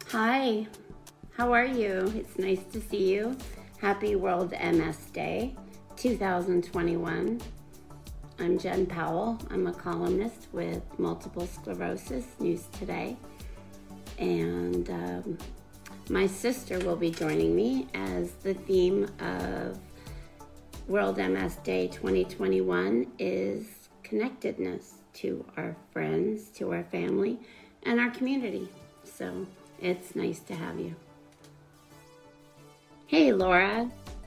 Hi, how are you? It's nice to see you. Happy World MS Day 2021. I'm Jen Powell. I'm a columnist with Multiple Sclerosis News Today. And my sister will be joining me as the theme of World MS Day 2021 is connectedness to our friends, to our family, and our community. So it's nice to have you. Hey, Laura.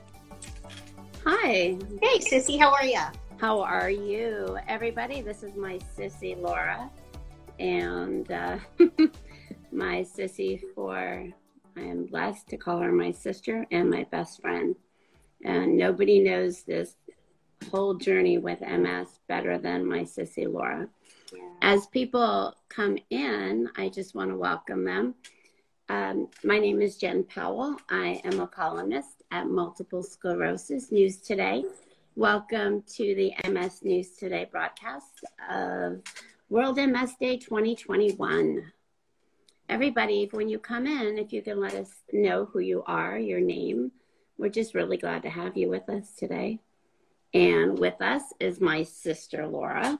Hi. Hey, Sissy, how are you? How are you? Everybody, this is my sissy, Laura. And my sissy I am blessed to call her my sister and my best friend. And nobody knows this whole journey with MS better than my sissy, Laura. Yeah. As people come in, I just want to welcome them. My name is Jen Powell. I am a columnist at Multiple Sclerosis News Today. Welcome to the MS News Today broadcast of World MS Day 2021. Everybody, when you come in, if you can let us know who you are, your name, we're just really glad to have you with us today. And with us is my sister, Laura,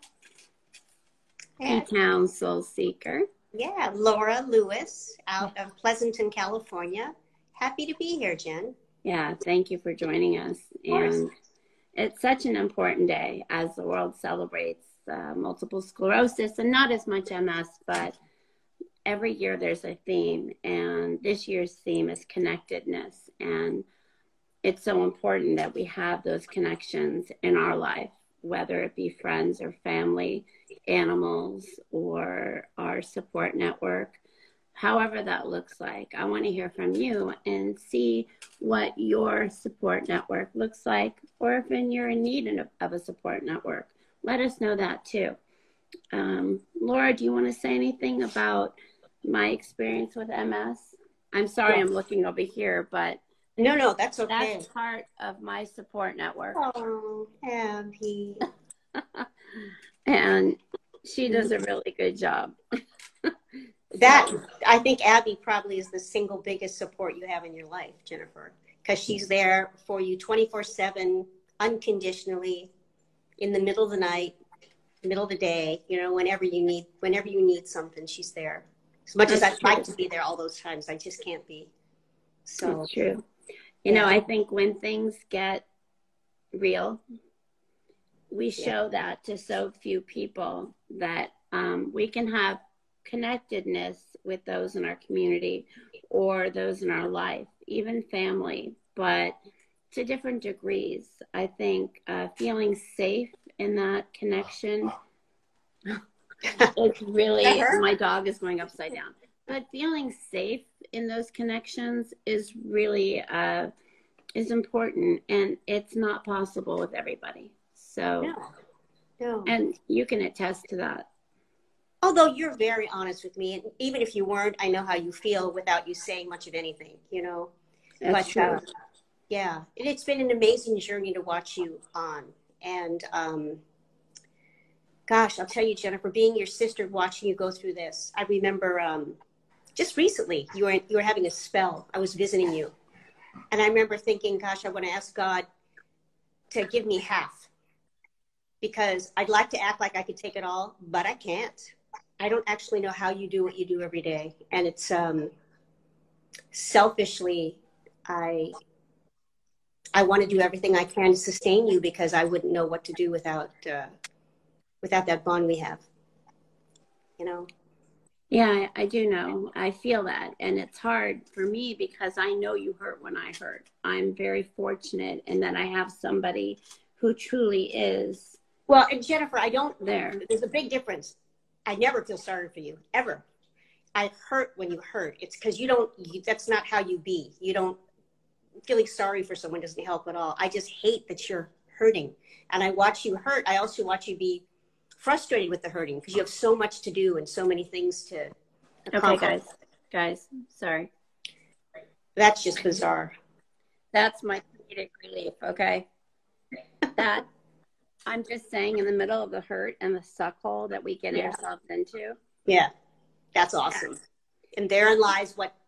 P-Town Soul Seeker. Yeah, Laura Lewis out of Pleasanton, California. Happy to be here, Jen. Yeah, thank you for joining us. And it's such an important day as the world celebrates multiple sclerosis, and not as much MS, but every year there's a theme, and this year's theme is connectedness. And it's so important that we have those connections in our life, whether it be friends or family, animals, or our support network, however that looks like. I want to hear from you and see what your support network looks like, or if you're in need of a support network. Let us know that too. Laura, do you want to say anything about my experience with MS? I'm sorry, I'm looking over here, but no, that's okay. That's part of my support network. Oh, Abby. And she does a really good job. I think Abby probably is the single biggest support you have in your life, Jennifer, because she's there for you 24/7, unconditionally, in the middle of the night, middle of the day, whenever you need something, she's there. As much as I'd like to be there all those times, I just can't be. So that's true. You know, I think when things get real, we show that to so few people that we can have connectedness with those in our community or those in our life, even family, but to different degrees. I think feeling safe in that connection, it's really, my dog is going upside down. But feeling safe in those connections is really is important, and it's not possible with everybody. So, no. And you can attest to that. Although you're very honest with me, and even if you weren't, I know how you feel without you saying much of anything, That's true. Yeah, it's been an amazing journey to watch you on. And gosh, I'll tell you, Jennifer, being your sister, watching you go through this, I remember just recently you were having a spell. I was visiting you, and I remember thinking, gosh, I want to ask God to give me half, because I'd like to act like I could take it all, but I can't. I don't actually know how you do what you do every day. And it's selfishly, I want to do everything I can to sustain you, because I wouldn't know what to do without that bond we have, Yeah, I do know. I feel that. And it's hard for me because I know you hurt when I hurt. I'm very fortunate in that I have somebody who truly is. Well, and Jennifer, there's a big difference. I never feel sorry for you, ever. I hurt when you hurt. It's because that's not how you be. Feeling sorry for someone doesn't help at all. I just hate that you're hurting. And I watch you hurt. I also watch you be frustrated with the hurting, because you have so much to do and so many things to accomplish. Okay, guys, sorry. That's just bizarre. That's my comedic relief, okay? That, I'm just saying, in the middle of the hurt and the suck hole that we get ourselves into. Yeah, that's awesome. Yeah. And therein lies what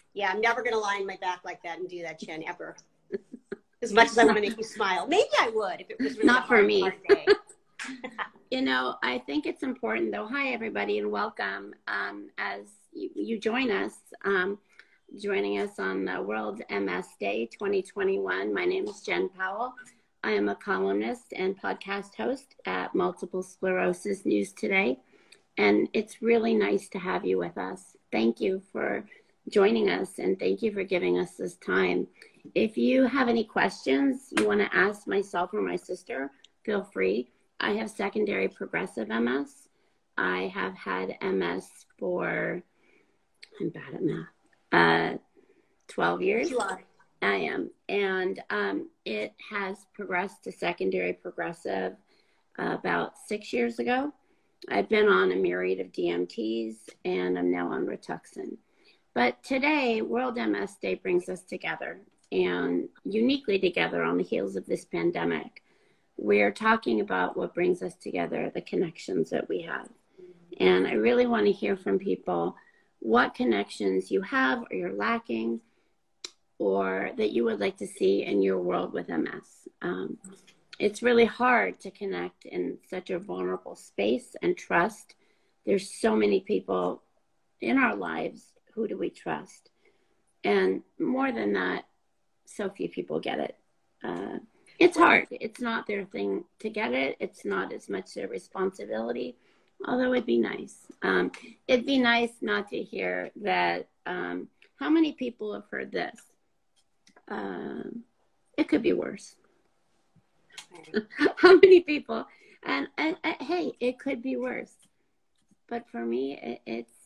Yeah, I'm never going to lie on my back like that and do that, Jen, ever. As much as I want to make you smile. Maybe I would if it was really not for me. Hard day. You know, I think it's important, though. Hi, everybody, and welcome as you join us, joining us on World MS Day 2021. My name is Jen Powell. I am a columnist and podcast host at Multiple Sclerosis News Today, and it's really nice to have you with us. Thank you for joining us, and thank you for giving us this time. If you have any questions you want to ask myself or my sister, feel free. I have secondary progressive MS. I have had MS for, I'm bad at math, 12 years. You are. I am. And it has progressed to secondary progressive about 6 years ago. I've been on a myriad of DMTs, and I'm now on Rituxan. But today, World MS Day brings us together, and uniquely together on the heels of this pandemic. We're talking about what brings us together, the connections that we have. And I really want to hear from people what connections you have or you're lacking, or that you would like to see in your world with MS. It's really hard to connect in such a vulnerable space and trust. There's so many people in our lives. Who do we trust? And more than that, so few people get it. It's hard. It's not their thing to get it. It's not as much their responsibility, although it'd be nice. It'd be nice not to hear that. How many people have heard this? It could be worse. How many people? And hey, it could be worse. But for me,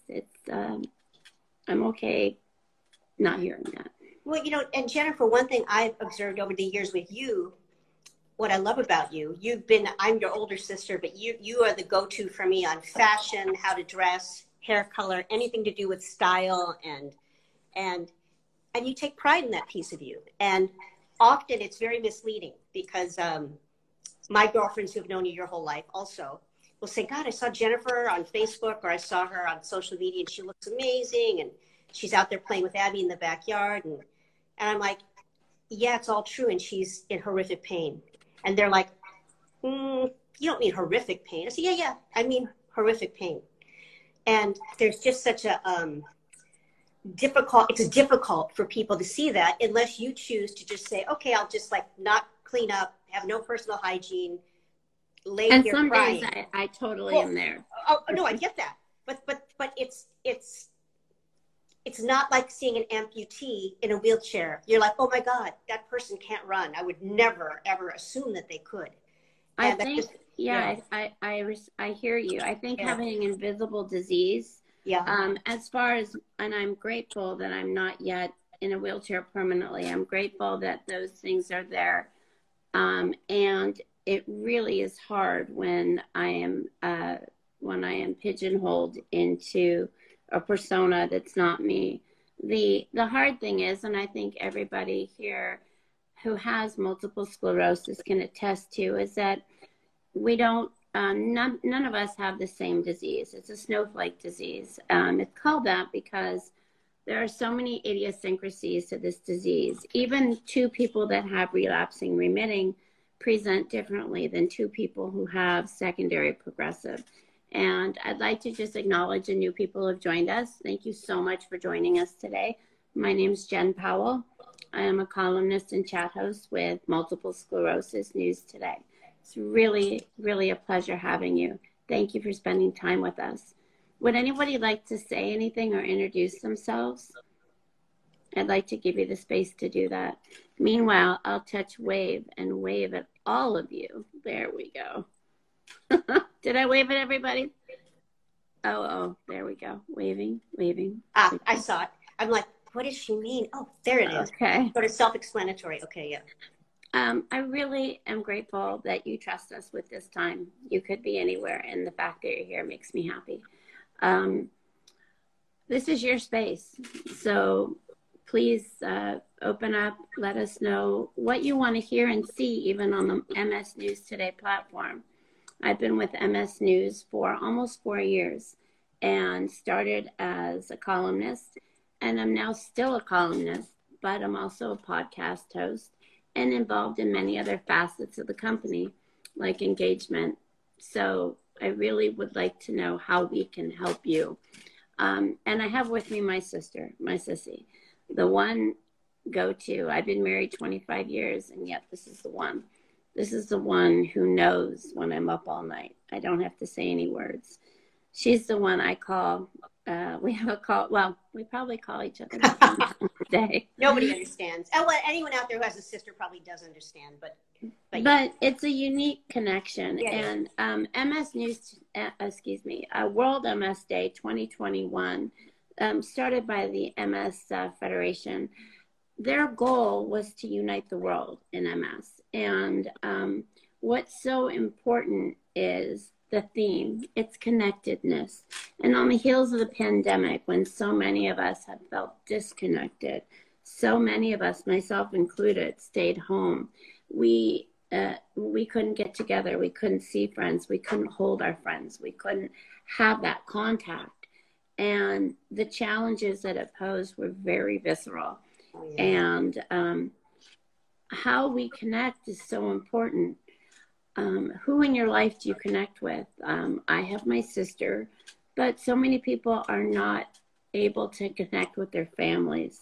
I'm okay not hearing that. Well, you know, and Jennifer, one thing I've observed over the years with you, what I love about you, I'm your older sister, but you are the go-to for me on fashion, how to dress, hair color, anything to do with style, and you take pride in that piece of you. And often it's very misleading because my girlfriends who have known you your whole life also will say, God, I saw Jennifer on Facebook, or I saw her on social media and she looks amazing, and she's out there playing with Abby in the backyard. And I'm like, yeah, it's all true. And she's in horrific pain. And they're like, you don't mean horrific pain. I said, yeah, I mean horrific pain. And there's just such a it's difficult for people to see that unless you choose to just say, okay, I'll just like not clean up, have no personal hygiene, lay and here some crying. days I totally am there. Oh no, I get that. But it's not like seeing an amputee in a wheelchair. You're like, oh my God, that person can't run. I would never, ever assume that they could. And I think, I hear you. I think having invisible disease, as far as, and I'm grateful that I'm not yet in a wheelchair permanently. I'm grateful that those things are there. And it really is hard when I am pigeonholed into a persona that's not me. The hard thing is, and I think everybody here who has multiple sclerosis can attest to, is that we don't, none of us have the same disease. It's a snowflake disease. It's called that because there are so many idiosyncrasies to this disease. Even two people that have relapsing remitting present differently than two people who have secondary progressive. And I'd like to just acknowledge the new people who have joined us. Thank you so much for joining us today. My name is Jen Powell. I am a columnist and chat host with Multiple Sclerosis News Today. It's really, really a pleasure having you. Thank you for spending time with us. Would anybody like to say anything or introduce themselves? I'd like to give you the space to do that. Meanwhile, I'll touch wave and wave at all of you. There we go. Did I wave at everybody? Oh, there we go. Waving. I saw it. I'm like, what does she mean? Oh, there it is. Okay. Sort of self-explanatory. Okay, yeah. I really am grateful that you trust us with this time. You could be anywhere, and the fact that you're here makes me happy. This is your space. So please open up, let us know what you want to hear and see, even on the MS News Today platform. I've been with MS News for almost 4 years and started as a columnist and I'm now still a columnist, but I'm also a podcast host and involved in many other facets of the company, like engagement. So I really would like to know how we can help you. And I have with me my sister, my sissy, the one go-to. I've been married 25 years, and yet this is the one. This is the one who knows when I'm up all night. I don't have to say any words. She's the one I call. We have a call. Well, we probably call each other a day. Nobody understands. Oh, well, anyone out there who has a sister probably does understand, but yeah. It's a unique connection. Yeah, and MS News, World MS Day 2021, started by the MS Federation. Their goal was to unite the world in MS. And what's so important is the theme, it's connectedness. And on the heels of the pandemic, when so many of us have felt disconnected, so many of us, myself included, stayed home. We couldn't get together. We couldn't see friends. We couldn't hold our friends. We couldn't have that contact. And the challenges that it posed were very visceral. Oh, yeah. And how we connect is so important. Who in your life do you connect with? I have my sister, but so many people are not able to connect with their families.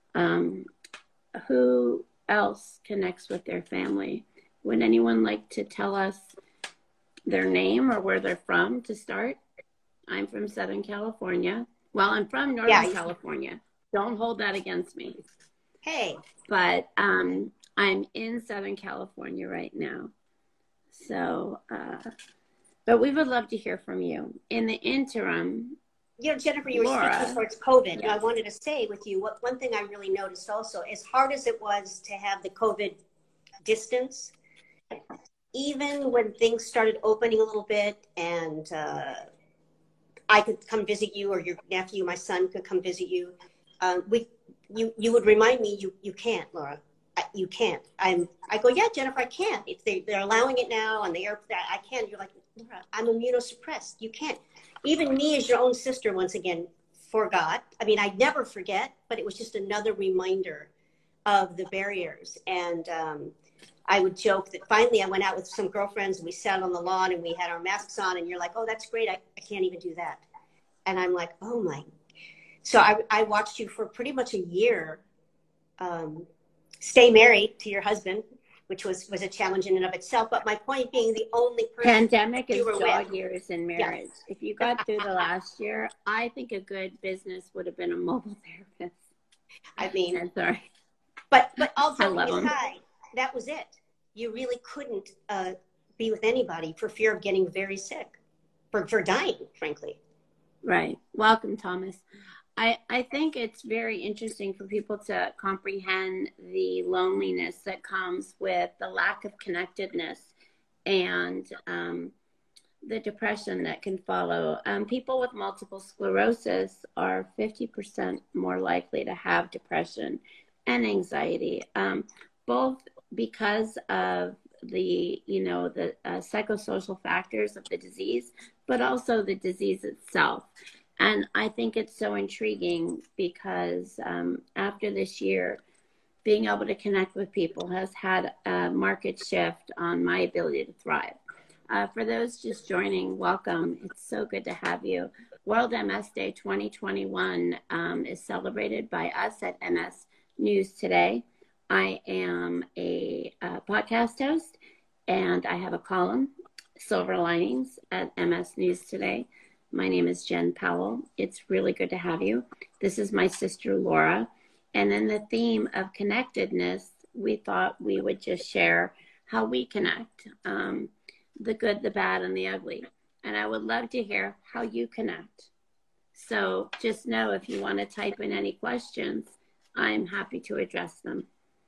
Who else connects with their family? Would anyone like to tell us their name or where they're from to start? I'm from Southern California. Well, I'm from Northern California. Don't hold that against me. Hey. But I'm in Southern California right now. So, but we would love to hear from you. In the interim, Jennifer, you were speaking towards COVID. Yes. I wanted to say with you, one thing I really noticed also, as hard as it was to have the COVID distance, even when things started opening a little bit and I could come visit you, or your nephew, my son could come visit you, you would remind me, you can't, Laura. You can't. I go, yeah, Jennifer, I can't. If they're allowing it now on the air, I can't. You're like, Laura, I'm immunosuppressed. You can't. Even me as your own sister, once again, forgot. I mean, I'd never forget, but it was just another reminder of the barriers. And I would joke that finally I went out with some girlfriends and we sat on the lawn and we had our masks on, and you're like, oh, that's great. I can't even do that. And I'm like, oh my. So I watched you for pretty much a year. Stay married to your husband, which was a challenge in and of itself. But my point being, the only person pandemic is dog years in marriage. Yes. If you got through the last year, I think a good business would have been a mobile therapist. I mean, I'm sorry, but all joking aside, that was it. You really couldn't be with anybody for fear of getting very sick, for dying, frankly. Right. Welcome, Thomas. I think it's very interesting for people to comprehend the loneliness that comes with the lack of connectedness and the depression that can follow. People with multiple sclerosis are 50% more likely to have depression and anxiety, both because of the psychosocial factors of the disease, but also the disease itself. And I think it's so intriguing because after this year, being able to connect with people has had a market shift on my ability to thrive. For those just joining, welcome. It's so good to have you. World MS Day 2021 is celebrated by us at MS News Today. I am a podcast host, and I have a column, Silver Linings, at MS News Today. My name is Jen Powell. It's really good to have you. This is my sister, Laura. And in the theme of connectedness, we thought we would just share how we connect, the good, the bad, and the ugly. And I would love to hear how you connect. So just know if you want to type in any questions, I'm happy to address them.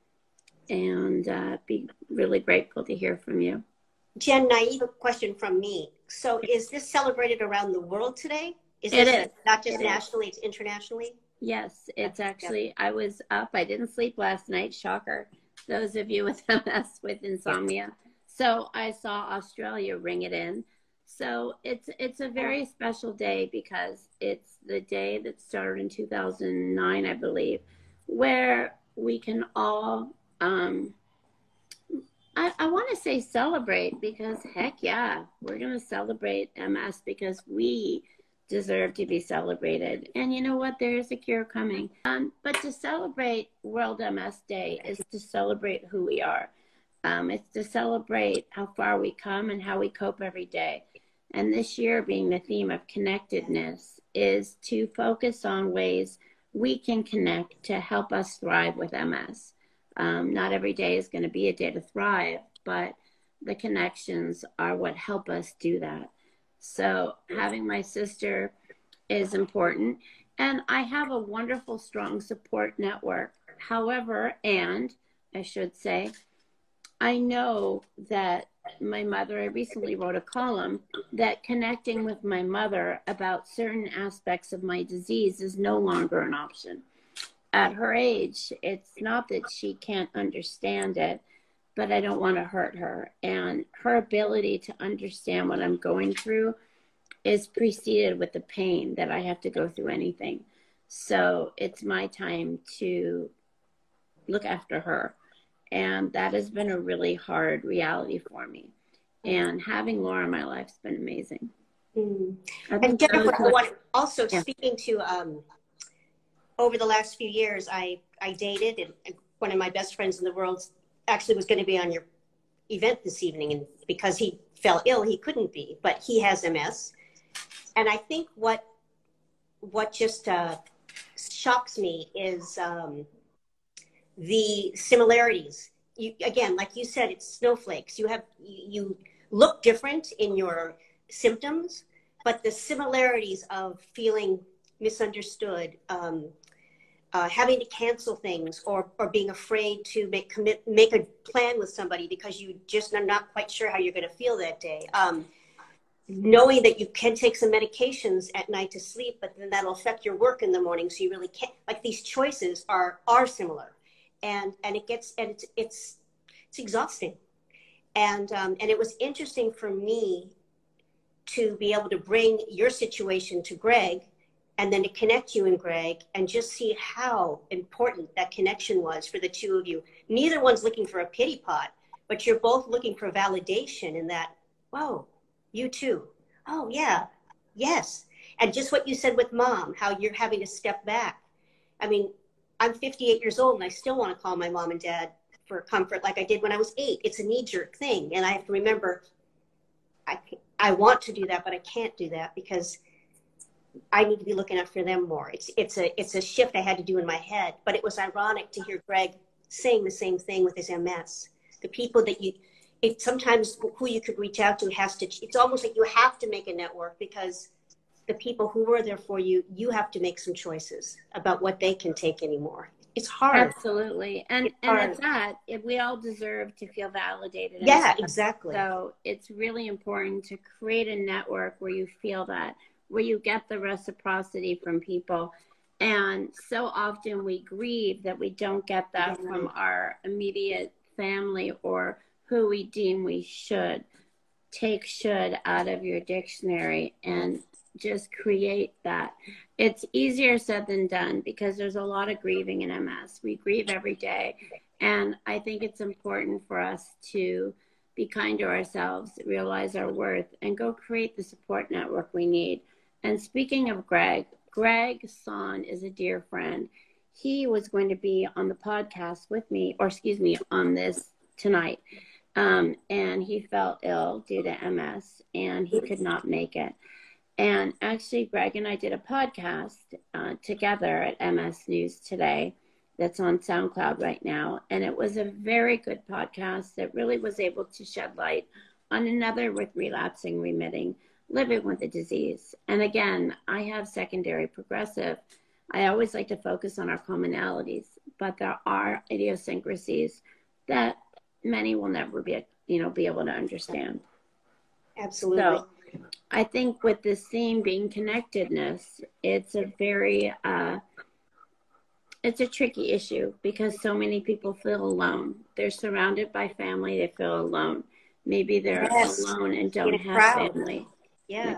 And be really grateful to hear from you. Jen, naive question from me. So is this celebrated around the world today? It is. Not just nationally, it's internationally? Yes, it's actually, I was up. I didn't sleep last night. Shocker. Those of you with MS, with insomnia. So I saw Australia ring it in. So it's a very special day because it's the day that started in 2009, I believe, where we can all, I want to say celebrate, because heck yeah, we're going to celebrate MS because we deserve to be celebrated. And you know what? There is a cure coming. But to celebrate World MS Day is to celebrate who we are. It's to celebrate how far we come and how we cope every day. And this year, being the theme of connectedness, is to focus on ways we can connect to help us thrive with MS. Not every day is going to be a day to thrive, but the connections are what help us do that. So having my sister is important. And I have a wonderful, strong support network. However, and I should say, I know that my mother, I recently wrote a column that connecting with my mother about certain aspects of my disease is no longer an option. At her age, it's not that she can't understand it, but I don't want to hurt her. And her ability to understand what I'm going through is preceded with the pain that I have to go through anything. So it's my time to look after her. And that has been a really hard reality for me. And having Laura in my life has been amazing. Mm. And Jennifer, I want also speaking to, over the last few years, I dated, and one of my best friends in the world actually was going to be on your event this evening. And because he fell ill, he couldn't be, but he has MS. And I think what just shocks me is the similarities. You, again, like you said, it's snowflakes. You look different in your symptoms, but the similarities of feeling misunderstood, having to cancel things, or being afraid to make a plan with somebody because you just are not quite sure how you're going to feel that day. Knowing that you can take some medications at night to sleep, but then that'll affect your work in the morning, so you really can't. Like, these choices are similar, and it's exhausting, and it was interesting for me to be able to bring your situation to Greg, and then to connect you and Greg, and just see how important that connection was for the two of you. Neither one's looking for a pity pot, but you're both looking for validation in that, whoa, you too. Oh, yeah. Yes. And just what you said with Mom, how you're having to step back. I mean, I'm 58 years old and I still want to call my mom and dad for comfort like I did when I was 8. It's a knee-jerk thing. And I have to remember, I want to do that, but I can't do that because I need to be looking out for them more. It's a shift I had to do in my head. But it was ironic to hear Greg saying the same thing with his MS. The people that it's sometimes who you could reach out to it's almost like you have to make a network, because the people who were there for you, you have to make some choices about what they can take anymore. It's hard. Absolutely. And it's that we all deserve to feel validated. Yeah, exactly. So it's really important to create a network where you feel that, where you get the reciprocity from people. And so often we grieve that we don't get that from our immediate family or who we deem we should. Take should out of your dictionary and just create that. It's easier said than done because there's a lot of grieving in MS. We grieve every day. And I think it's important for us to be kind to ourselves, realize our worth, and go create the support network we need. And speaking of Greg Son is a dear friend. He was going to be on the podcast with me, on this tonight. And he felt ill due to MS and he could not make it. And actually, Greg and I did a podcast together at MS News Today that's on SoundCloud right now. And it was a very good podcast that really was able to shed light on another with relapsing, remitting, living with the disease. And again, I have secondary progressive. I always like to focus on our commonalities, but there are idiosyncrasies that many will never be able to understand. Absolutely. So I think with this theme being connectedness, it's a very, it's a tricky issue because so many people feel alone. They're surrounded by family, they feel alone. Maybe they're alone and don't have family. Yeah.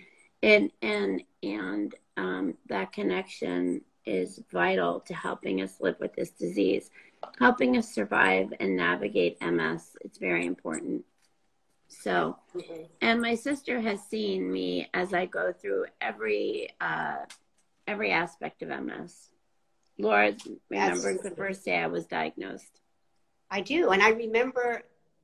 And that connection is vital to helping us live with this disease, helping us survive and navigate MS. It's very important. So, and my sister has seen me as I go through every aspect of MS. Laura remembers the first day I was diagnosed. I do. And I remember,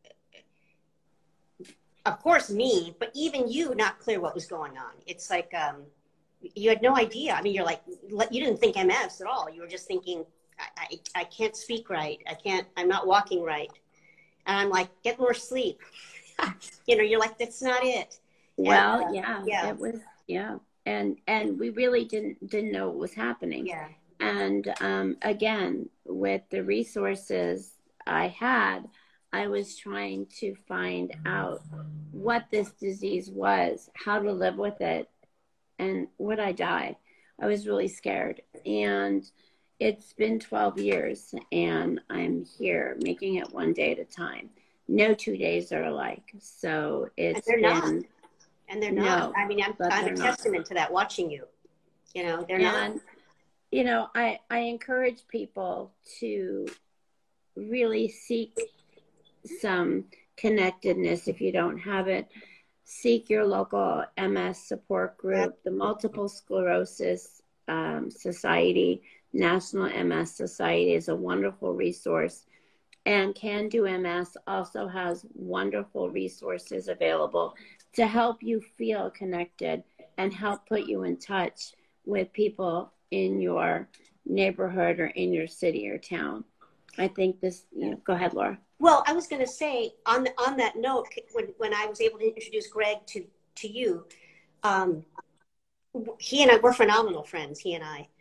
of course, me, but even you, not clear what was going on. It's like, you had no idea. I mean, you're like, you didn't think MS at all. You were just thinking, I can't speak right. I'm not walking right. And I'm like, get more sleep. You know, you're like, that's not it. Well, it was, and we really didn't know what was happening. Yeah. And again, with the resources I had, I was trying to find out what this disease was, how to live with it, and would I die? I was really scared. And it's been 12 years, and I'm here making it one day at a time. No 2 days are alike. So it's and they're not. I mean, I'm a testament to that, watching you. You know, they're not. You know, I encourage people to really seek some connectedness if you don't have it. Seek your local MS support group, the Multiple Sclerosis Society, National MS Society is a wonderful resource. And Can Do MS also has wonderful resources available to help you feel connected and help put you in touch with people in your neighborhood or in your city or town. I think this, go ahead, Laura. Well, I was going to say on that note, when I was able to introduce Greg to you, he and I were phenomenal friends, he and I,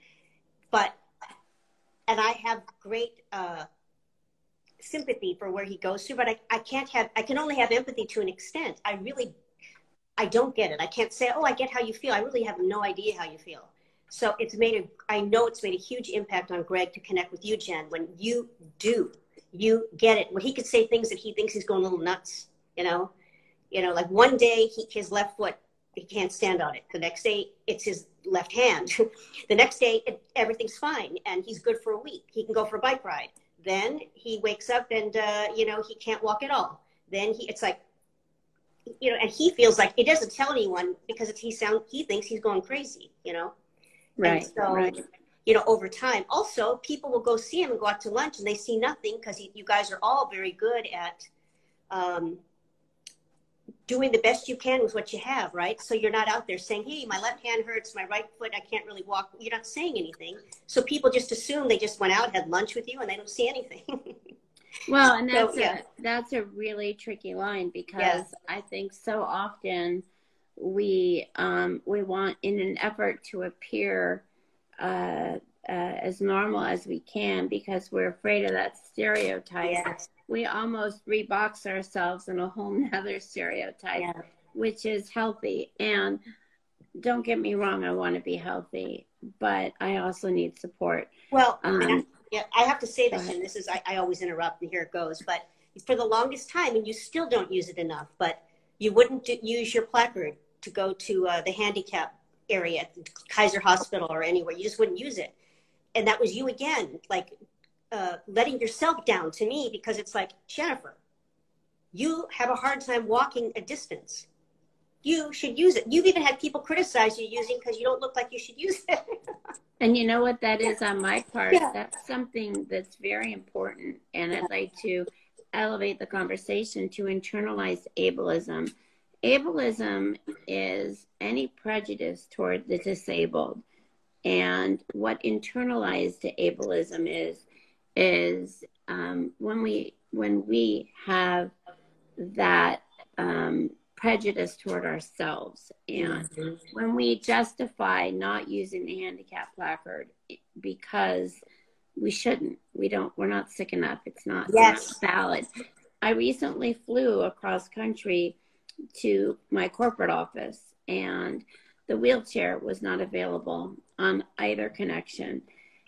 and I have great sympathy for where he goes through, but I can only have empathy to an extent. I don't get it. I can't say, oh, I get how you feel. I really have no idea how you feel. So I know it's made a huge impact on Greg to connect with you, Jen. When you you get it. When he could say things that he thinks he's going a little nuts, like one day his left foot, he can't stand on it. The next day it's his left hand. The next day everything's fine and he's good for a week. He can go for a bike ride. Then he wakes up and he can't walk at all. Then it's like, and he feels like he doesn't tell anyone because he thinks he's going crazy, Right. And so, right. Over time, also people will go see him and go out to lunch and they see nothing because you guys are all very good at doing the best you can with what you have, right? So you're not out there saying, hey, my left hand hurts, my right foot, I can't really walk. You're not saying anything. So people just assume they just went out, had lunch with you, and they don't see anything. Well, and that's a really tricky line because I think so often we want, in an effort to appear as normal as we can because we're afraid of that stereotype. Yes. We almost rebox ourselves in a whole nother stereotype, which is healthy. And don't get me wrong, I want to be healthy, but I also need support. Well, I have to say this, and this is, I always interrupt and here it goes, but for the longest time, and you still don't use it enough, but you wouldn't use your placard to go to the handicap area at Kaiser Hospital or anywhere. You just wouldn't use it. And that was you again, like letting yourself down to me, because it's like, Jennifer, you have a hard time walking a distance. You should use it. You've even had people criticize you using because you don't look like you should use it. And you know what that is on my part? Yeah. That's something that's very important. And I'd like to elevate the conversation to internalize ableism. Ableism is any prejudice toward the disabled. And what internalized ableism is when we have that prejudice toward ourselves, and when we justify not using the handicap placard because we shouldn't, we're not sick enough, it's not valid. I recently flew across country to my corporate office and the wheelchair was not available on either connection.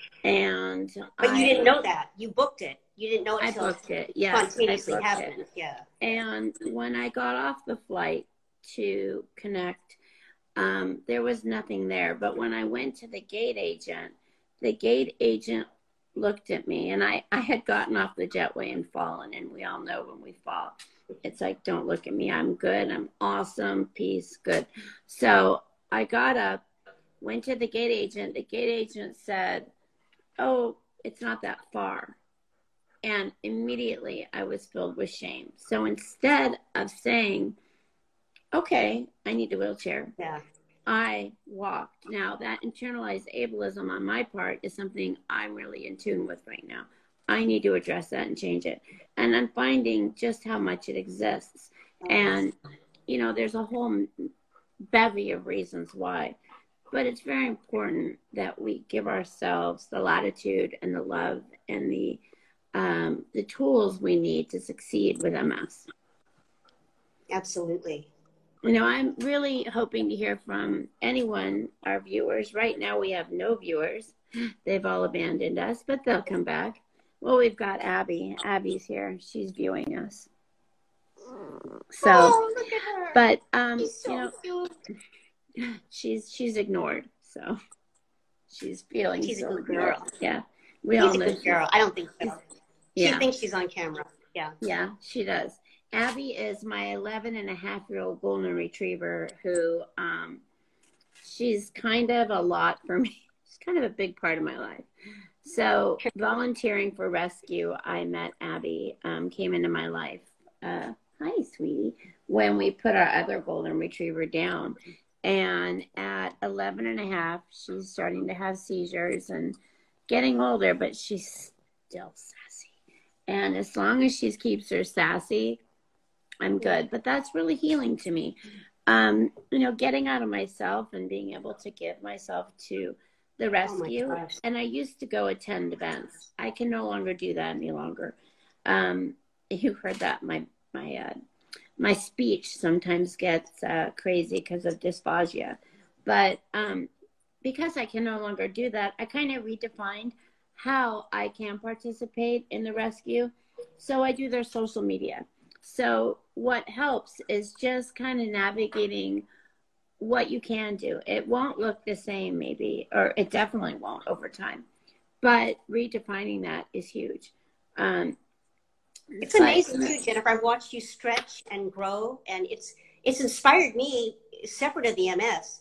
But you didn't know that. You booked it. You didn't know it until I booked it. Yes, spontaneously happened. Yeah. And when I got off the flight to connect. There was nothing there. But when I went to the gate agent looked at me, and I had gotten off the jetway and fallen, and we all know when we fall, it's like, don't look at me. I'm good. I'm awesome. Peace. Good. So I got up, went to the gate agent. The gate agent said, oh, it's not that far. And immediately I was filled with shame. So instead of saying, okay, I need a wheelchair, I walked. Now, that internalized ableism on my part is something I'm really in tune with right now. I need to address that and change it. And I'm finding just how much it exists. And, you know, there's a whole bevy of reasons why. But it's very important that we give ourselves the latitude and the love and the tools we need to succeed with MS. Absolutely. You know, I'm really hoping to hear from anyone, our viewers. Right now we have no viewers. They've all abandoned us, but they'll come back. Well, we've got Abby. Abby's here. She's viewing us. So, look at her. But, She's so you know, cute. she's ignored. So she's feeling She's so a good girl. ignored. Yeah. We She's all a know good girl. I don't think so. She Yeah. thinks she's on camera. Yeah. Yeah, she does. Abby is my 11-and-a-half-year-old golden retriever who, she's kind of a lot for me. She's kind of a big part of my life. So volunteering for rescue, I met Abby, came into my life. Hi, sweetie. When we put our other golden retriever down. And at 11-and-a-half, she's starting to have seizures and getting older, but she's still sassy. And as long as she keeps her sassy, I'm good. But that's really healing to me. You know, getting out of myself and being able to give myself to the rescue. Oh, and I used to go attend events. I can no longer do that any longer. You heard that my speech sometimes gets crazy because of dysphagia. But because I can no longer do that, I kind of redefined how I can participate in the rescue. So I do their social media. So what helps is just kind of navigating what you can do. It won't look the same maybe, or it definitely won't over time. But redefining that is huge. It's amazing too, Jennifer. I've watched you stretch and grow, and it's inspired me. Separate of the MS,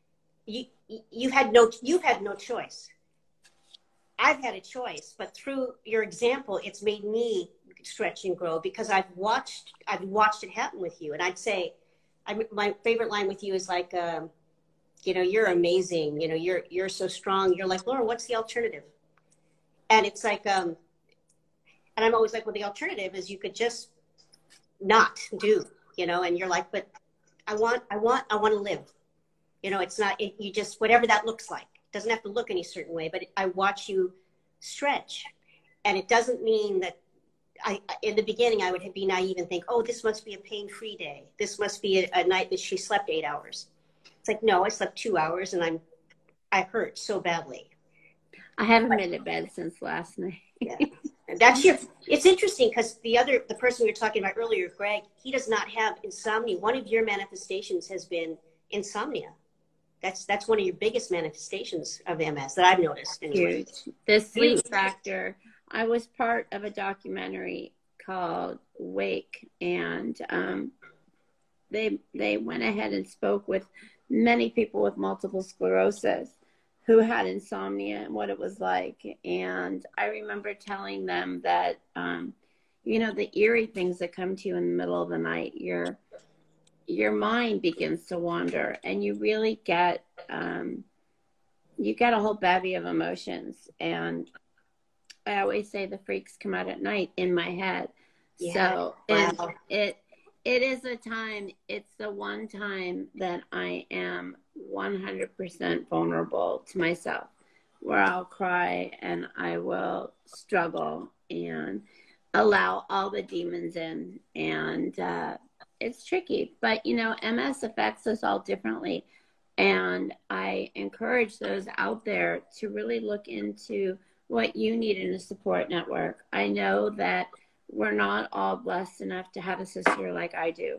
you've had no choice. I've had a choice, but through your example, it's made me stretch and grow because I've watched it happen with you. And I'd say, my favorite line with you is like, you know, you're amazing. You know, you're so strong. You're like, Laura, what's the alternative? And it's like, and I'm always like, well, the alternative is you could just not do, you know, and you're like, but I want to live. You know, it's not, you just, whatever that looks like. It doesn't have to look any certain way, but I watch you stretch. And it doesn't mean that in the beginning, I would be naive and think, oh, this must be a pain-free day. This must be a night that she slept 8 hours. It's like, no, I slept 2 hours and I hurt so badly. I haven't been to bed since last night. Yeah. And it's interesting because the person we were talking about earlier, Greg, he does not have insomnia. One of your manifestations has been insomnia. That's one of your biggest manifestations of MS that I've noticed. Anyway. Huge. The sleep factor. I was part of a documentary called Wake, and they went ahead and spoke with many people with multiple sclerosis who had insomnia and what it was like. And I remember telling them that, you know, the eerie things that come to you in the middle of the night, your mind begins to wander, and you really get you get a whole bevy of emotions. And I always say the freaks come out at night in my head. Yeah. So wow. it is a time, it's the one time that I am 100% vulnerable to myself, where I'll cry and I will struggle and allow all the demons in. And it's tricky, but you know, MS affects us all differently. And I encourage those out there to really look into what you need in a support network. I know that we're not all blessed enough to have a sister like I do.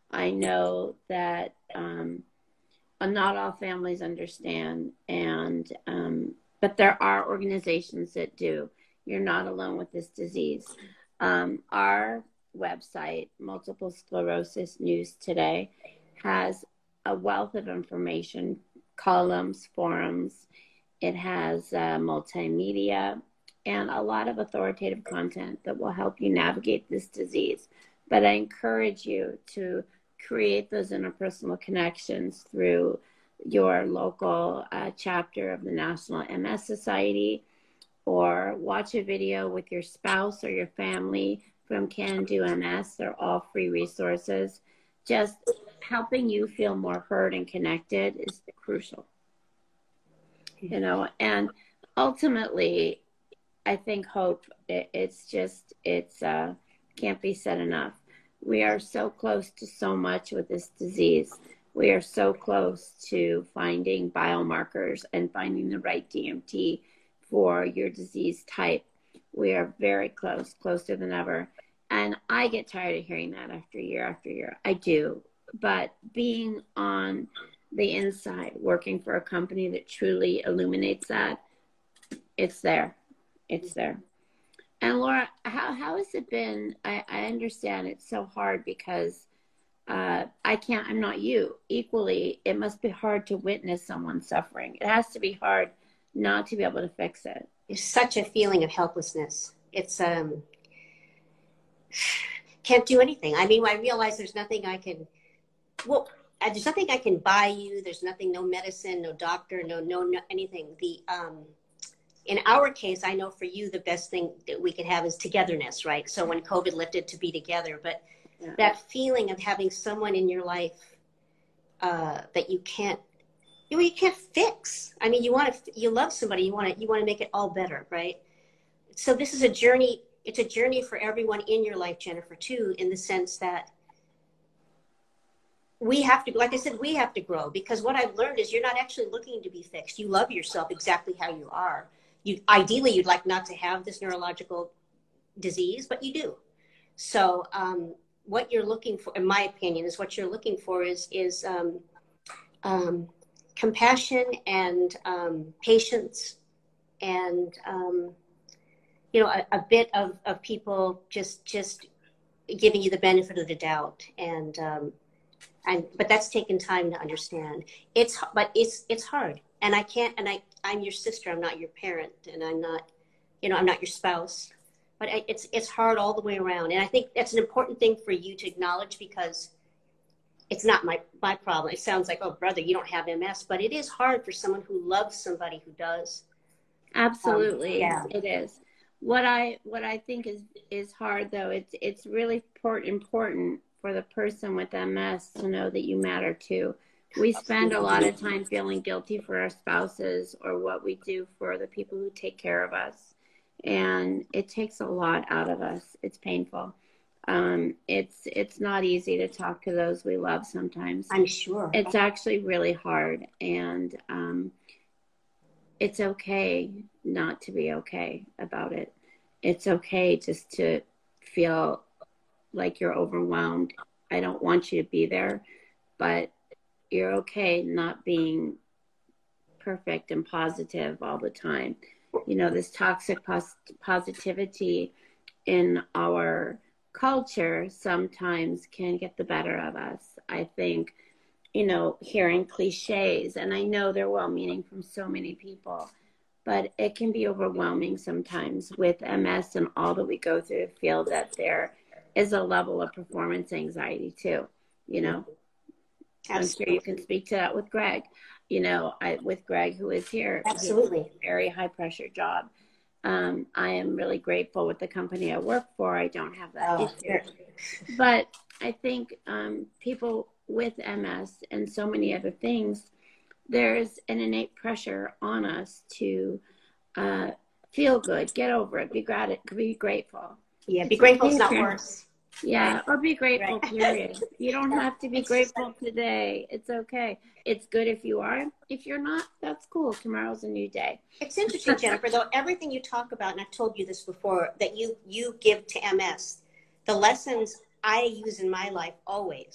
I know that not all families understand, and but there are organizations that do. You're not alone with this disease. Our website, Multiple Sclerosis News Today, has a wealth of information, columns, forums. It has multimedia and a lot of authoritative content that will help you navigate this disease. But I encourage you to create those interpersonal connections through your local chapter of the National MS Society, or watch a video with your spouse or your family from Can Do MS. They're all free resources. Just helping you feel more heard and connected is crucial. You know, and ultimately, I think hope, it's can't be said enough. We are so close to so much with this disease. We are so close to finding biomarkers and finding the right DMT for your disease type. We are very close, closer than ever. And I get tired of hearing that after year. I do. But being on the inside, working for a company that truly illuminates that, it's there. It's there. And Laura, how has it been? I understand it's so hard because I'm not you. Equally, it must be hard to witness someone suffering. It has to be hard not to be able to fix it. There's such a feeling of helplessness. It's can't do anything. I mean, I realize there's nothing I can. Well, there's nothing I can buy you. There's nothing, no medicine, no doctor, no anything. In our case, I know for you, the best thing that we could have is togetherness, right? So when COVID lifted, to be together. But yeah, that feeling of having someone in your life that you can't fix. I mean, you love somebody, you want to make it all better, right? So this is a journey. It's a journey for everyone in your life, Jennifer, too, in the sense that we have to, like I said, we have to grow, because what I've learned is you're not actually looking to be fixed. You love yourself exactly how you are. Ideally, you'd like not to have this neurological disease, but you do. So what you're looking for, in my opinion, is compassion and patience, and a bit of people just giving you the benefit of the doubt, but that's taken time to understand. It's hard, and I'm your sister. I'm not your parent, and I'm not your spouse. But it's hard all the way around, and I think that's an important thing for you to acknowledge, because it's not my problem. It sounds like, oh, brother, you don't have MS, but it is hard for someone who loves somebody who does. Absolutely, yeah, it is. What I think is hard, though, it's really important for the person with MS to know that you matter too. We spend a lot of time feeling guilty for our spouses or what we do for the people who take care of us. And it takes a lot out of us. It's painful. It's not easy to talk to those we love sometimes. I'm sure. It's actually really hard. And it's okay not to be okay about it. It's okay just to feel like you're overwhelmed. I don't want you to be there, but you're okay not being perfect and positive all the time. This toxic positivity in our culture sometimes can get the better of us. I think, hearing cliches, and I know they're well-meaning from so many people, but it can be overwhelming sometimes with MS and all that we go through to feel that there is a level of performance anxiety too, I'm sure you can speak to that with Greg. With Greg, who is here. Absolutely. A very high pressure job. I am really grateful with the company I work for. I don't have that issue. But I think people with MS and so many other things, there's an innate pressure on us to feel good, get over it, be grateful. Yeah, be grateful. It's not worse. Yeah, or be grateful, period. You don't have to be grateful today. It's okay. It's good if you are. If you're not, that's cool. Tomorrow's a new day. It's interesting, Jennifer, though, everything you talk about, and I've told you this before, that you give to MS, the lessons I use in my life always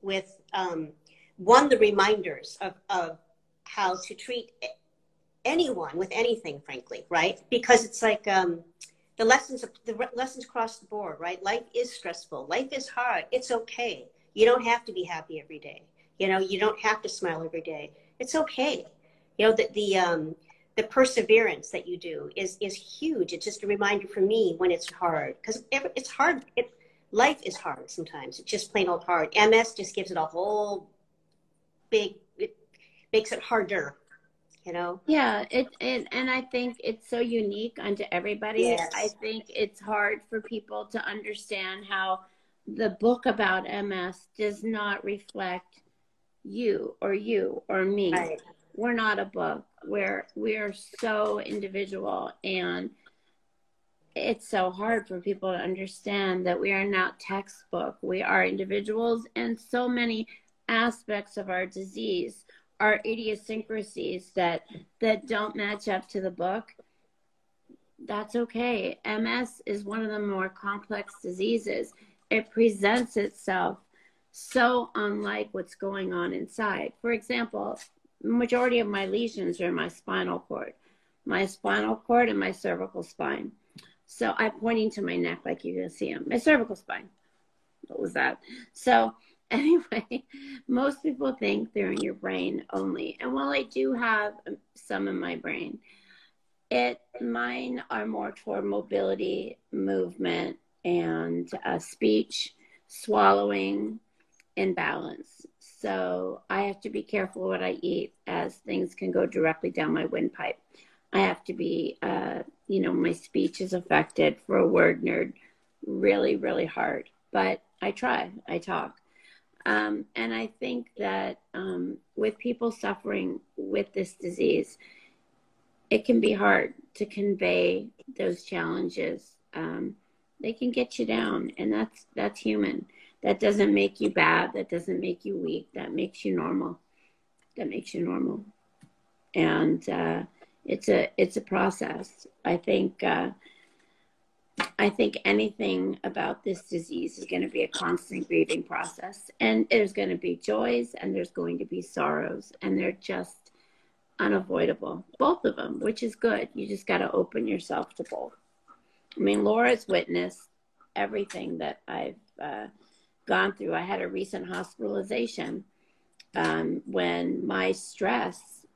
with, one, the reminders of how to treat anyone with anything, frankly, right? Because it's like the lessons across the board, right? Life is stressful. Life is hard. It's okay. You don't have to be happy every day. You know, you don't have to smile every day. It's okay. You know, the perseverance that you do is huge. It's just a reminder for me when it's hard, because it's hard. Life is hard sometimes. It's just plain old hard. MS just gives it a whole big, it makes it harder, you know? Yeah, and I think it's so unique unto everybody. Yes. I think it's hard for people to understand how the book about MS does not reflect you or me. Right. We're not a book. We're so individual, and it's so hard for people to understand that we are not textbook. We are individuals, and so many aspects of our disease are idiosyncrasies that don't match up to the book. That's okay. MS is one of the more complex diseases. It presents itself so unlike what's going on inside. For example, majority of my lesions are in my spinal cord and my cervical spine. So I'm pointing to my neck like you can see them. My cervical spine. What was that? So anyway, most people think they're in your brain only. And while I do have some in my brain, mine are more toward mobility, movement, and speech, swallowing, and balance. So I have to be careful what I eat, as things can go directly down my windpipe. I have to be, my speech is affected, for a word nerd, really, really hard. But I try, I talk. And I think that with people suffering with this disease, it can be hard to convey those challenges. They can get you down, and that's human. That doesn't make you bad. That doesn't make you weak. That makes you normal. And it's a process. I think anything about this disease is going to be a constant grieving process, and there's going to be joys and there's going to be sorrows, and they're just unavoidable, both of them, which is good. You just got to open yourself to both. I mean, Laura's witnessed everything that I've gone through. I had a recent hospitalization when my stress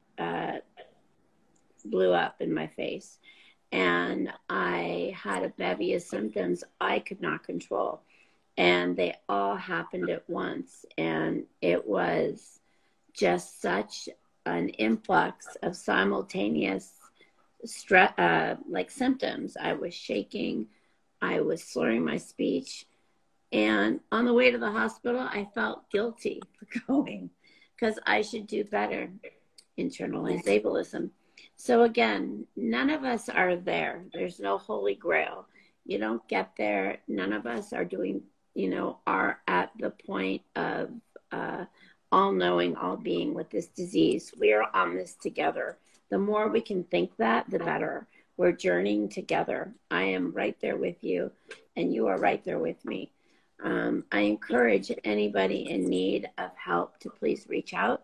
blew up in my face, and I had a bevy of symptoms I could not control, and they all happened at once, and it was just such an influx of simultaneous stress, like symptoms. I was shaking, I was slurring my speech, and on the way to the hospital, I felt guilty for going, because I should do better. Internalized ableism. So again, none of us are there. There's no holy grail. You don't get there. None of us are doing, are at the point of all knowing, all being with this disease. We are on this together. The more we can think that, the better. We're journeying together. I am right there with you, and you are right there with me. I encourage anybody in need of help to please reach out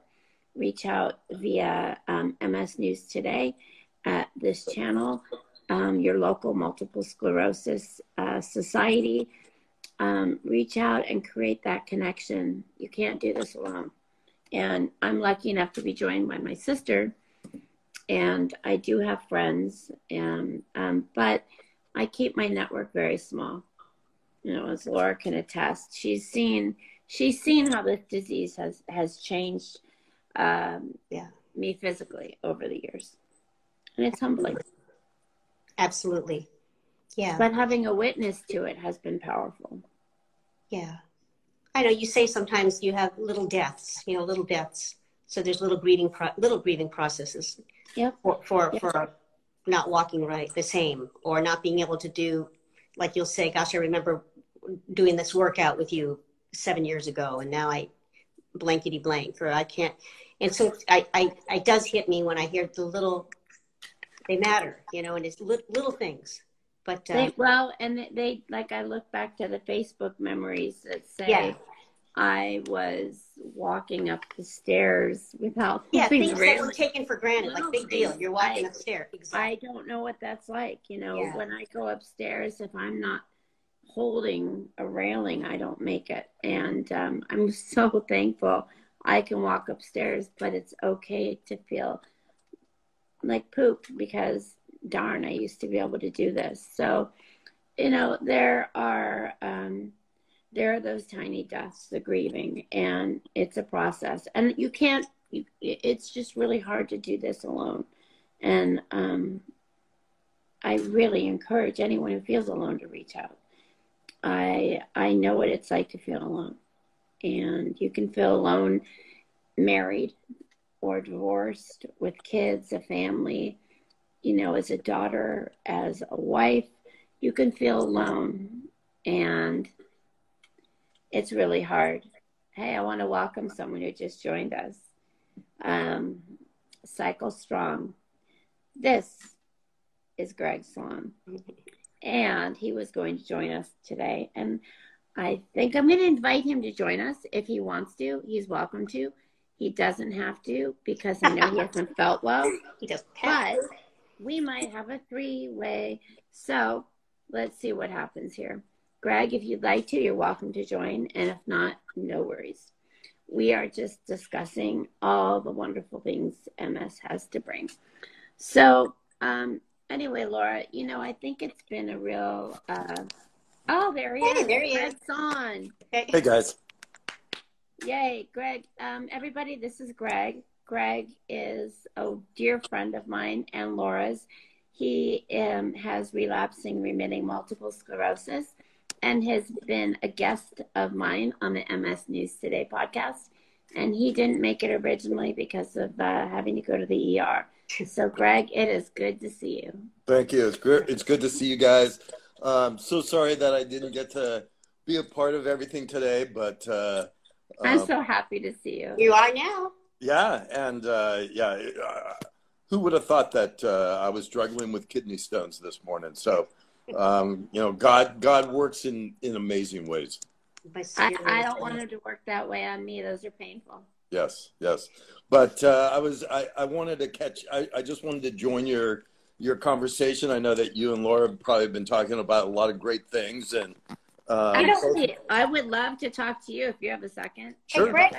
via MS News Today at this channel, your local multiple sclerosis society. Reach out and create that connection. You can't do this alone. And I'm lucky enough to be joined by my sister, and I do have friends, but I keep my network very small. As Laura can attest, she's seen how this disease has changed me physically over the years, and it's humbling. Absolutely. Yeah. But having a witness to it has been powerful. Yeah. I know you say sometimes you have little deaths. So there's little grieving processes. Yep. For not walking right the same, or not being able to do, like you'll say, gosh, I remember doing this workout with you 7 years ago, and now I blankety blank, or I can't. And so it does hit me when I hear they matter, and it's little things. But they like, I look back to the Facebook memories that say, I was walking up the stairs without Yeah, holding things that were taken for granted, like big deal. You're walking upstairs. Exactly. I don't know what that's like. You know, Yeah. when I go upstairs, if I'm not holding a railing, I don't make it. And I'm so thankful I can walk upstairs, but it's okay to feel like poop because darn, I used to be able to do this. So, you know, there are those tiny deaths, the grieving, and it's a process. And you can't, it's just really hard to do this alone. And I really encourage anyone who feels alone to reach out. I know what it's like to feel alone. And you can feel alone married or divorced, with kids, a family, you know, as a daughter, as a wife. You can feel alone, and it's really hard. Hey, I want to welcome someone who just joined us. Cycle Strong. This is Greg Swan. And he was going to join us today. And I think I'm going to invite him to join us if he wants to. He's welcome to. He doesn't have to because I know he hasn't felt well. He doesn't have. But we might have a three-way. So let's see what happens here. Greg, if you'd like to, you're welcome to join. And if not, no worries. We are just discussing all the wonderful things MS has to bring. So anyway, Laura, you know, I think it's been a real, oh, there he is. There he is. Greg's on. Hey, guys. Yay, Greg. Everybody, this is Greg. Greg is a dear friend of mine and Laura's. He has relapsing remitting multiple sclerosis and has been a guest of mine on the MS News Today podcast. And he didn't make it originally because of having to go to the ER. So, Greg, it is good to see you. Thank you. It's good to see you guys. So sorry that I didn't get to be a part of everything today, but I'm so happy to see you. You are now. Yeah, and who would have thought that I was struggling with kidney stones this morning? So, you know, God works in amazing ways. I don't want him to work that way on me. Those are painful. Yes. But I wanted to I just wanted to join your conversation. I know that you and Laura have probably been talking about a lot of great things, and I would love to talk to you if you have a second. Sure. Hey, Greg,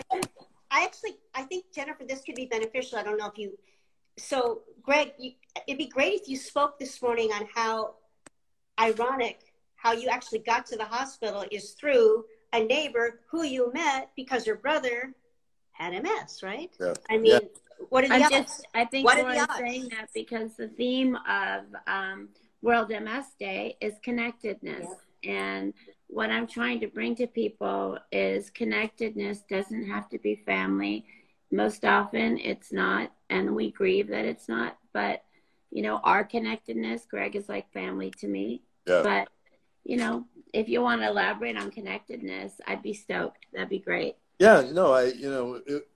I think, Jennifer, this could be beneficial. I don't know if you, so Greg, it'd be great if you spoke this morning on how ironic how you actually got to the hospital is through a neighbor who you met because her brother had MS, right? Yeah. I mean, what are the odds? I think Laura's saying that because the theme of World MS Day is connectedness. Yeah. And what I'm trying to bring to people is connectedness doesn't have to be family. Most often it's not, and we grieve that it's not. But, you know, our connectedness, Greg is like family to me. Yeah. But, you know, if you want to elaborate on connectedness, I'd be stoked. That'd be great. Yeah, no, it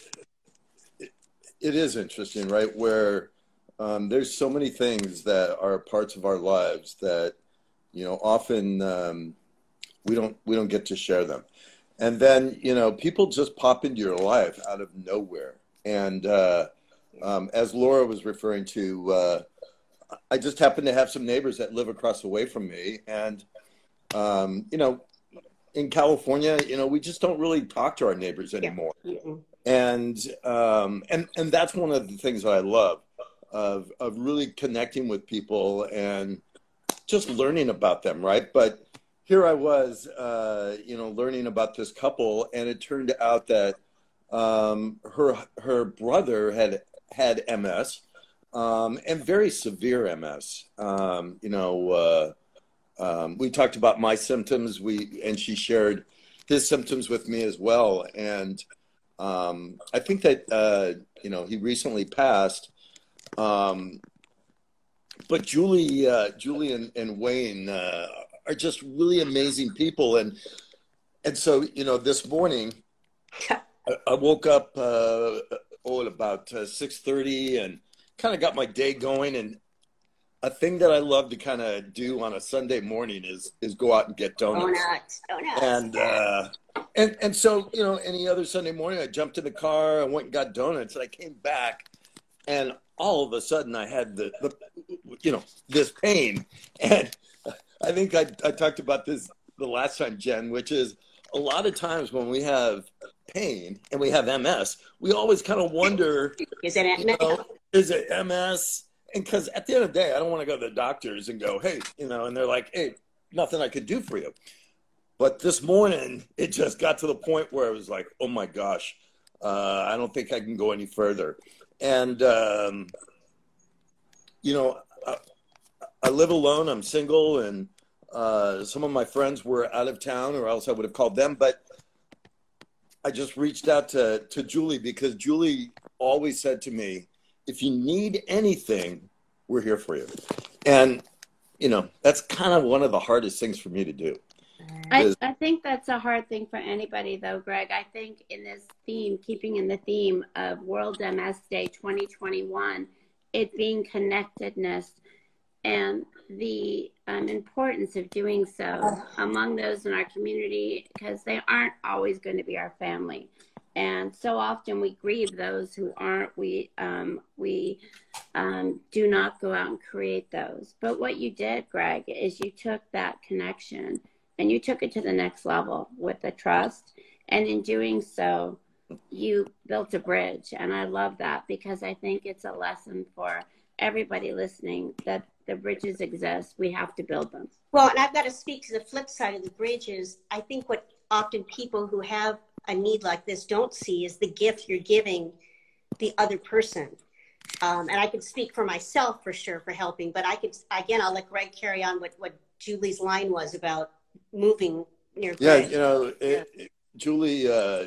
is interesting, right? Where there's so many things that are parts of our lives that, you know, often we don't get to share them. And then, you know, people just pop into your life out of nowhere. And as Laura was referring to, I just happen to have some neighbors that live across the way from me. And, you know, in California, you know, we just don't really talk to our neighbors anymore. Yeah. And that's one of the things that I love of really connecting with people and just learning about them, right? But here I was, you know, learning about this couple, and it turned out that her brother had MS, and very severe MS. You know, we talked about my symptoms, and she shared his symptoms with me as well. And I think that, you know, he recently passed. But Julie and Wayne are just really amazing people. And so, you know, this morning I woke up at about 6:30 and kind of got my day going. And a thing that I love to kind of do on a Sunday morning is go out and get donuts. Donuts. and so, you know, any other Sunday morning, I jumped in the car, I went and got donuts, and I came back, and all of a sudden I had the you know, this pain. And I think I talked about this the last time, Jen, which is a lot of times when we have pain and we have MS, we always kind of wonder, is it you know, is it MS? And because at the end of the day, I don't want to go to the doctors and go, hey, you know, and they're like, hey, nothing I could do for you. But this morning, it just got to the point where I was like, oh my gosh, I don't think I can go any further. And, you know, I live alone, I'm single, and some of my friends were out of town, or else I would have called them. But I just reached out to Julie, because Julie always said to me, if you need anything, we're here for you. And, you know, that's kind of one of the hardest things for me to do. I think that's a hard thing for anybody, though, Greg. I think in this theme, keeping in the theme of World MS Day 2021, it being connectedness and the importance of doing so among those in our community, because they aren't always going to be our family. And so often we grieve those who aren't. We do not go out and create those. But what you did, Greg, is you took that connection and you took it to the next level with the trust. And in doing so, you built a bridge. And I love that, because I think it's a lesson for everybody listening that the bridges exist. We have to build them. Well, and I've got to speak to the flip side of the bridge is I think what often people who have a need like this don't see is the gift you're giving the other person. And I can speak for myself for sure for helping, but I'll let Greg carry on what Julie's line was about moving near Greg. Yeah, you know, Julie,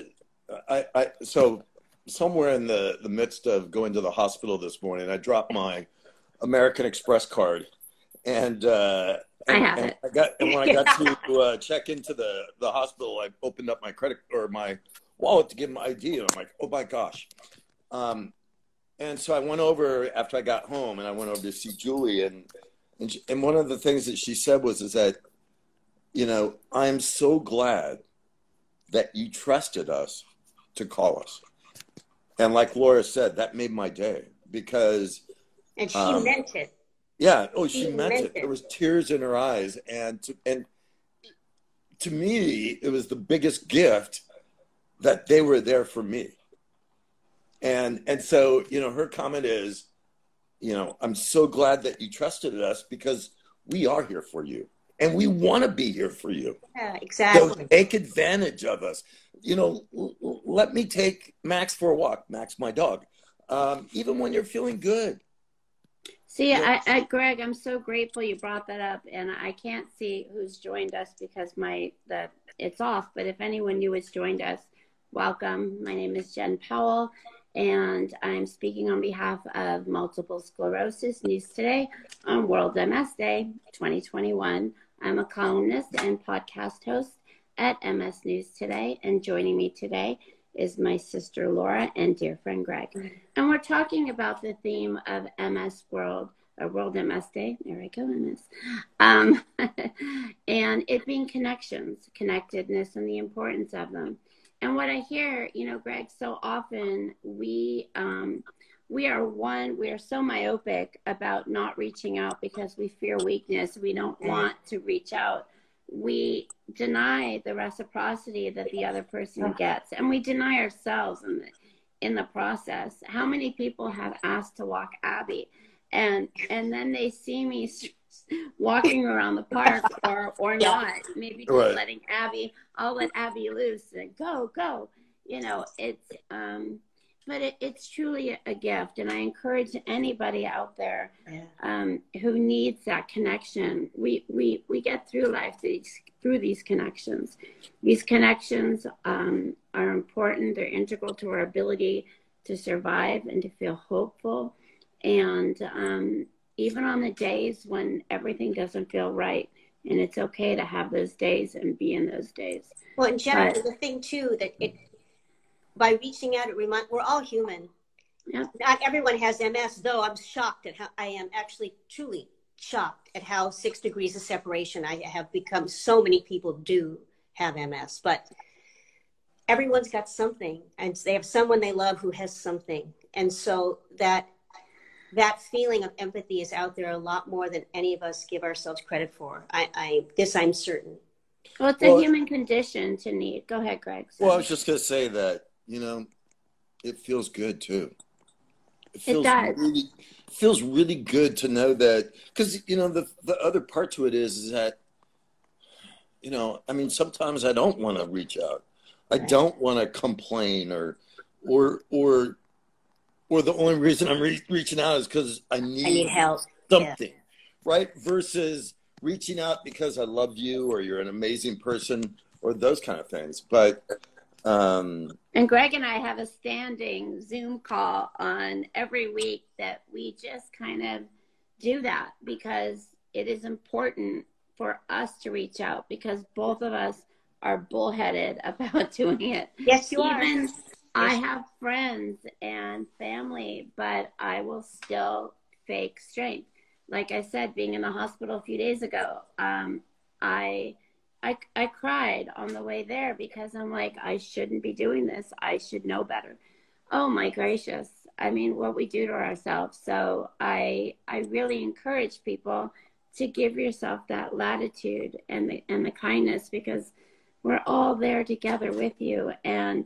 so somewhere in the midst of going to the hospital this morning, I dropped my American Express card, and when I got to check into the hospital, I opened up my credit or my wallet to give my ID, and I'm like, oh my gosh. And so I went over after I got home, and I went over to see Julie, and one of the things that she said is that, you know, I'm so glad that you trusted us to call us. And like Laura said, that made my day, because. And she meant it. Yeah. Oh, she meant it. There was tears in her eyes. And to me, it was the biggest gift that they were there for me. And so, you know, her comment is, you know, I'm so glad that you trusted us, because we are here for you. And we want to be here for you. Yeah, exactly. So take advantage of us. You know, let me take Max for a walk. Max, my dog. Even when you're feeling good. See, Greg, I'm so grateful you brought that up, and I can't see who's joined us because it's off. But if anyone new has joined us, welcome. My name is Jen Powell, and I'm speaking on behalf of Multiple Sclerosis News Today on World MS Day 2021. I'm a columnist and podcast host at MS News Today, and joining me today is my sister Laura and dear friend Greg. And we're talking about the theme of MS World, or World MS Day. There I go, MS. And it being connections, connectedness, and the importance of them. And what I hear, you know, Greg, so often we are so myopic about not reaching out because we fear weakness. We don't want to reach out. We deny the reciprocity that the other person gets, and we deny ourselves in the process. How many people have asked to walk Abby, and then they see me walking around the park or not, maybe just letting Abby, I'll let Abby loose and go, you know, it's, but it's truly a gift. And I encourage anybody out there who needs that connection. We get through life through these connections. These connections are important. They're integral to our ability to survive and to feel hopeful. And even on the days when everything doesn't feel right, and it's okay to have those days and be in those days. Well, in general, the thing too, that by reaching out, we're all human. Yeah. Not everyone has MS, though I'm shocked at how I am actually truly shocked at how 6 degrees of separation I have become. So many people do have MS, but everyone's got something, and they have someone they love who has something. And so that feeling of empathy is out there a lot more than any of us give ourselves credit for. I'm certain. Well, it's a human condition to need. Go ahead, Greg. Sorry. Well, I was just going to say that, it feels good too. It does. Feels really good to know that, because, the other part to it is that, sometimes I don't want to reach out. I don't want to complain or the only reason I'm reaching out is because I need help. Something, right? Versus reaching out because I love you or you're an amazing person or those kind of things. But and Greg and I have a standing Zoom call on every week that we just kind of do that because it is important for us to reach out, because both of us are bullheaded about doing it. Yes, you are. I have friends and family, but I will still fake strength. Like I said, being in the hospital a few days ago, I cried on the way there because I'm like, I shouldn't be doing this. I should know better. Oh my gracious. I mean, what we do to ourselves. So I really encourage people to give yourself that latitude and the kindness, because we're all there together with you. And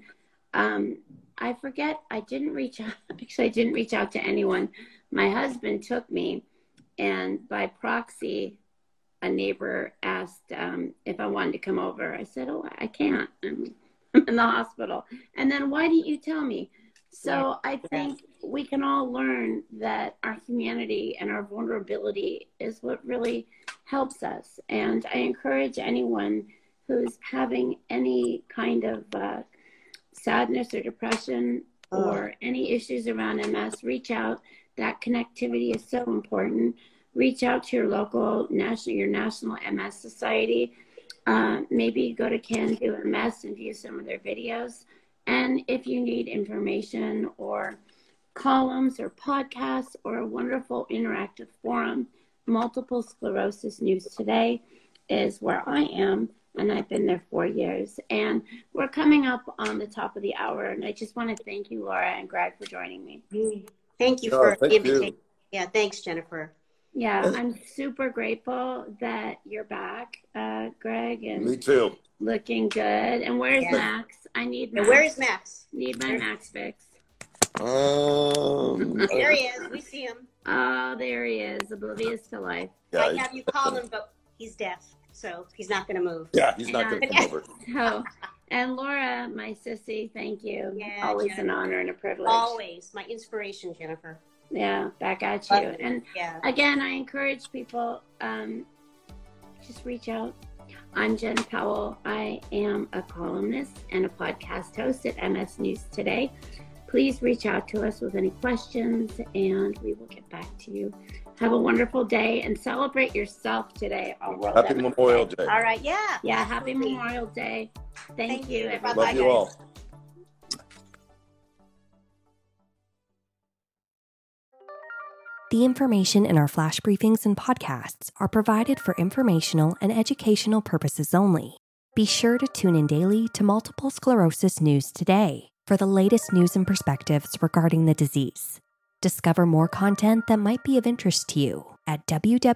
I forget, I didn't reach out. Actually, I didn't reach out to anyone. My husband took me, and by proxy, a neighbor asked if I wanted to come over. I said, oh, I can't. I'm in the hospital. And then, why didn't you tell me? So I think we can all learn that our humanity and our vulnerability is what really helps us. And I encourage anyone who's having any kind of sadness or depression or any issues around MS, reach out. That connectivity is so important. Reach out to your local national MS society. Maybe go to Can Do MS and view some of their videos. And if you need information or columns or podcasts or a wonderful interactive forum, Multiple Sclerosis News Today is where I am. And I've been there 4 years. And we're coming up on the top of the hour. And I just want to thank you, Laura and Greg, for joining me. Thank you for the invitation. Yeah, thanks, Jennifer. Yeah, I'm super grateful that you're back, Greg. And me too. Looking good. And where's Max? I need Max. Where is Max? Need my Max fix. There he is. We see him. Oh, there he is, oblivious to life. Yeah, I have you call him, but he's deaf, so he's not going to move. Yeah, he's not going to come over. So, and Laura, my sissy, thank you. Yeah, always Jennifer. An honor and a privilege. Always. My inspiration, Jennifer. Yeah, back at you. And again, I encourage people, just reach out. I'm Jen Powell. I am a columnist and a podcast host at MS News Today. Please reach out to us with any questions and we will get back to you. Have a wonderful day and celebrate yourself today on World Happy Memorial Day. All right, yeah. Yeah, happy Memorial Day. Thank you, everybody. Love you all. The information in our flash briefings and podcasts are provided for informational and educational purposes only. Be sure to tune in daily to Multiple Sclerosis News Today for the latest news and perspectives regarding the disease. Discover more content that might be of interest to you at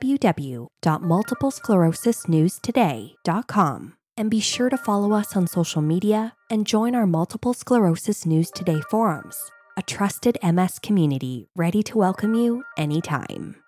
www.multiplesclerosisnewstoday.com. And be sure to follow us on social media and join our Multiple Sclerosis News Today forums, a trusted MS community ready to welcome you anytime.